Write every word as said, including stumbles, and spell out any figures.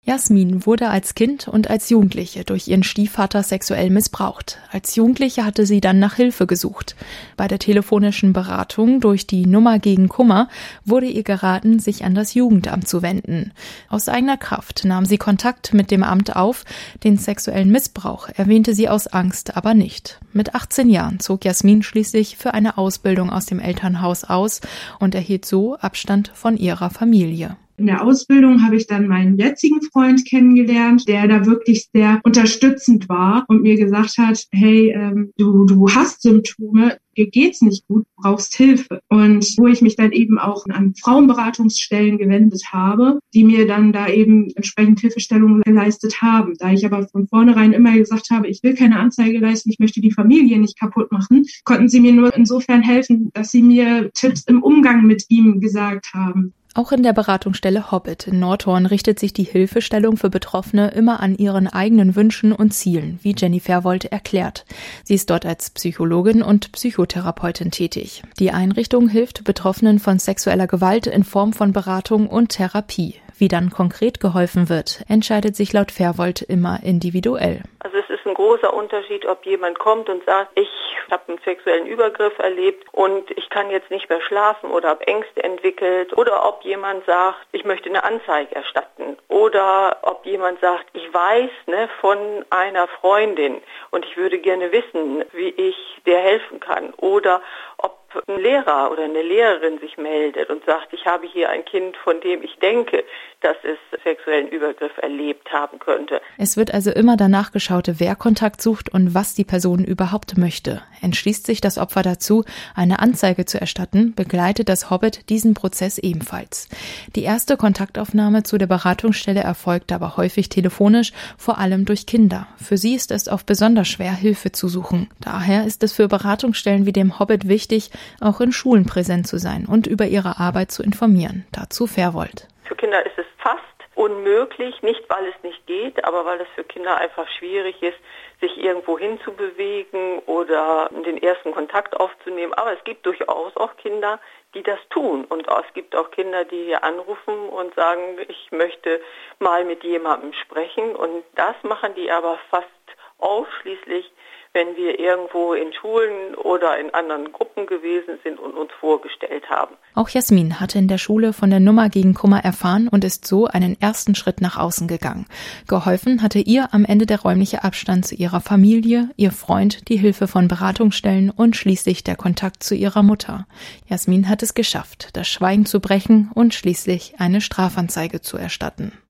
Jasmin wurde als Kind und als Jugendliche durch ihren Stiefvater sexuell missbraucht. Als Jugendliche hatte sie dann nach Hilfe gesucht. Bei der telefonischen Beratung durch die Nummer gegen Kummer wurde ihr geraten, sich an das Jugendamt zu wenden. Aus eigener Kraft nahm sie Kontakt mit dem Amt auf. Den sexuellen Missbrauch erwähnte sie aus Angst aber nicht. Mit achtzehn Jahren zog Jasmin schließlich für eine Ausbildung aus dem Elternhaus aus und erhielt so Abstand von ihrer Familie. In der Ausbildung habe ich dann meinen jetzigen Freund kennengelernt, der da wirklich sehr unterstützend war und mir gesagt hat, hey, ähm, du, du hast Symptome, dir geht's nicht gut, du brauchst Hilfe. Und wo ich mich dann eben auch an Frauenberatungsstellen gewendet habe, die mir dann da eben entsprechend Hilfestellung geleistet haben. Da ich aber von vornherein immer gesagt habe, ich will keine Anzeige leisten, ich möchte die Familie nicht kaputt machen, konnten sie mir nur insofern helfen, dass sie mir Tipps im Umgang mit ihm gesagt haben. Auch in der Beratungsstelle Hobbit in Nordhorn richtet sich die Hilfestellung für Betroffene immer an ihren eigenen Wünschen und Zielen, wie Jenny Verwold erklärt. Sie ist dort als Psychologin und Psychotherapeutin tätig. Die Einrichtung hilft Betroffenen von sexueller Gewalt in Form von Beratung und Therapie. Wie dann konkret geholfen wird, entscheidet sich laut Verwold immer individuell. Also es ist ein großer Unterschied, ob jemand kommt und sagt, ich habe einen sexuellen Übergriff erlebt und ich kann jetzt nicht mehr schlafen oder habe Ängste entwickelt, oder ob jemand sagt, ich möchte eine Anzeige erstatten, oder ob jemand sagt, ich weiß ne, von einer Freundin und ich würde gerne wissen, wie ich der helfen kann, oder ob ein Lehrer oder eine Lehrerin sich meldet und sagt, ich habe hier ein Kind, von dem ich denke, dass es sexuellen Übergriff erlebt haben könnte. Es wird also immer danach geschaut, wer Kontakt sucht und was die Person überhaupt möchte. Entschließt sich das Opfer dazu, eine Anzeige zu erstatten, begleitet das Hobbit diesen Prozess ebenfalls. Die erste Kontaktaufnahme zu der Beratungsstelle erfolgt aber häufig telefonisch, vor allem durch Kinder. Für sie ist es oft besonders schwer, Hilfe zu suchen. Daher ist es für Beratungsstellen wie dem Hobbit wichtig, auch in Schulen präsent zu sein und über ihre Arbeit zu informieren. Dazu Verwold. Für Kinder ist es fast unmöglich, nicht weil es nicht geht, aber weil es für Kinder einfach schwierig ist, sich irgendwo hinzubewegen oder den ersten Kontakt aufzunehmen. Aber es gibt durchaus auch Kinder, die das tun. Und es gibt auch Kinder, die hier anrufen und sagen, ich möchte mal mit jemandem sprechen. Und das machen die aber fast ausschließlich, wenn wir irgendwo in Schulen oder in anderen Gruppen gewesen sind und uns vorgestellt haben. Auch Jasmin hatte in der Schule von der Nummer gegen Kummer erfahren und ist so einen ersten Schritt nach außen gegangen. Geholfen hatte ihr am Ende der räumliche Abstand zu ihrer Familie, ihr Freund, die Hilfe von Beratungsstellen und schließlich der Kontakt zu ihrer Mutter. Jasmin hat es geschafft, das Schweigen zu brechen und schließlich eine Strafanzeige zu erstatten.